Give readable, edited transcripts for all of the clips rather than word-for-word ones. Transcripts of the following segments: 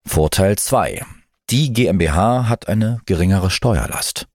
Vorteil 2. Die GmbH hat eine geringere Steuerlast.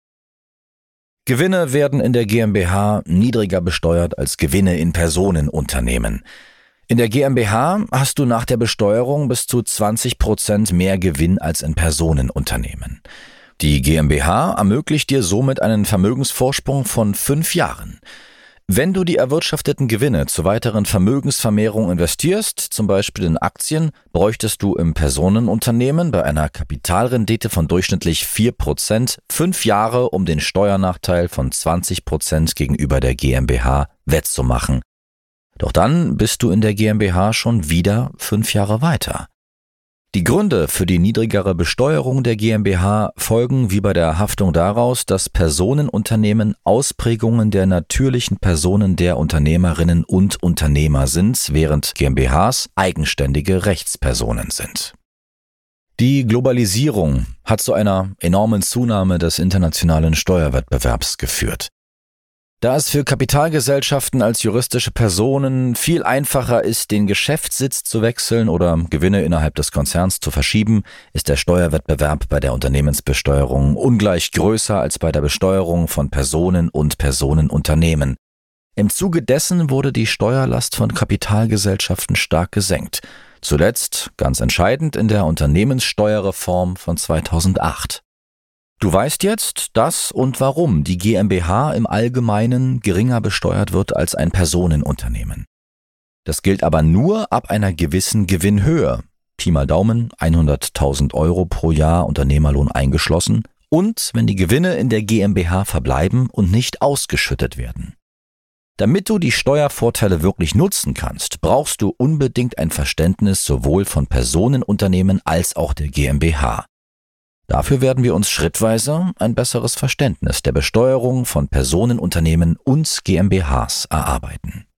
Gewinne werden in der GmbH niedriger besteuert als Gewinne in Personenunternehmen. In der GmbH hast du nach der Besteuerung bis zu 20% mehr Gewinn als in Personenunternehmen. Die GmbH ermöglicht dir somit einen Vermögensvorsprung von 5 Jahren. Wenn du die erwirtschafteten Gewinne zur weiteren Vermögensvermehrung investierst, zum Beispiel in Aktien, bräuchtest du im Personenunternehmen bei einer Kapitalrendite von durchschnittlich 4% 5 Jahre, um den Steuernachteil von 20% gegenüber der GmbH wettzumachen. Doch dann bist du in der GmbH schon wieder 5 Jahre weiter. Die Gründe für die niedrigere Besteuerung der GmbH folgen wie bei der Haftung daraus, dass Personenunternehmen Ausprägungen der natürlichen Personen der Unternehmerinnen und Unternehmer sind, während GmbHs eigenständige Rechtspersonen sind. Die Globalisierung hat zu einer enormen Zunahme des internationalen Steuerwettbewerbs geführt. Da es für Kapitalgesellschaften als juristische Personen viel einfacher ist, den Geschäftssitz zu wechseln oder Gewinne innerhalb des Konzerns zu verschieben, ist der Steuerwettbewerb bei der Unternehmensbesteuerung ungleich größer als bei der Besteuerung von Personen und Personenunternehmen. Im Zuge dessen wurde die Steuerlast von Kapitalgesellschaften stark gesenkt. Zuletzt, ganz entscheidend, in der Unternehmenssteuerreform von 2008. Du weißt jetzt, dass und warum die GmbH im Allgemeinen geringer besteuert wird als ein Personenunternehmen. Das gilt aber nur ab einer gewissen Gewinnhöhe, Pi mal Daumen 100.000 Euro pro Jahr Unternehmerlohn eingeschlossen, und wenn die Gewinne in der GmbH verbleiben und nicht ausgeschüttet werden. Damit du die Steuervorteile wirklich nutzen kannst, brauchst du unbedingt ein Verständnis sowohl von Personenunternehmen als auch der GmbH. Dafür werden wir uns schrittweise ein besseres Verständnis der Besteuerung von Personenunternehmen und GmbHs erarbeiten.